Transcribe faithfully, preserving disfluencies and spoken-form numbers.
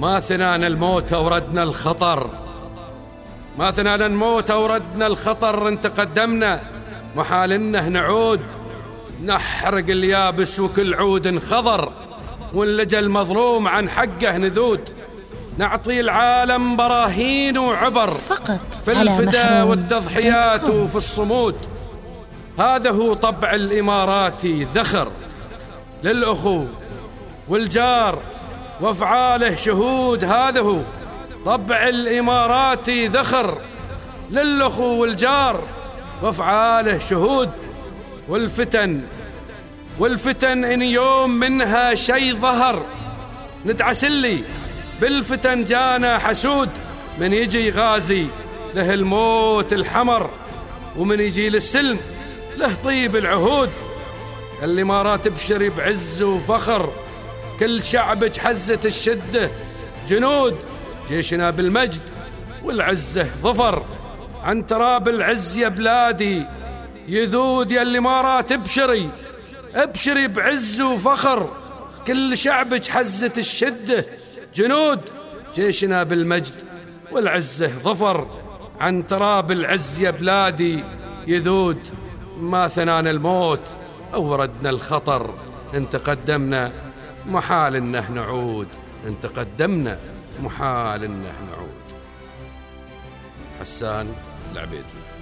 ما ثنانا الموت وردنا الخطر، ما ثنانا الموت وردنا الخطر، ان تقدمنا محال انه نعود، نحرق اليابس وكل عود خضر، ونلجى المظلوم عن حقه نذود، نعطي العالم براهين وعبر فقط في الفداء والتضحيات وفي الصمود. هذا هو طبع الإماراتي ذخر، للأخو والجار وافعاله شهود. هذا هو طبع الإماراتي ذخر، للأخو والجار وافعاله شهود. والفتن والفتن إن يوم منها شي ظهر، نتعسلي بالفتن جانا حسود، من يجي غازي له الموت الحمر، ومن يجي للسلم له طيب العهود. الإمارات تبشري بعز وفخر، كل شعبك حزت الشدة جنود، جيشنا بالمجد والعزة ظفر، عن تراب العز يا بلادي يذود. يا الإمارات ابشري ابشري بعز وفخر، كل شعبك حزت الشدة جنود، جيشنا بالمجد والعزة ظفر، عن تراب العز يا بلادي يذود. ما ثنانا الموت أو وردنا الخطر، إن تقدمنا محال إنه نعود، إن تقدمنا محال إنه نعود. حسان العبيدلي.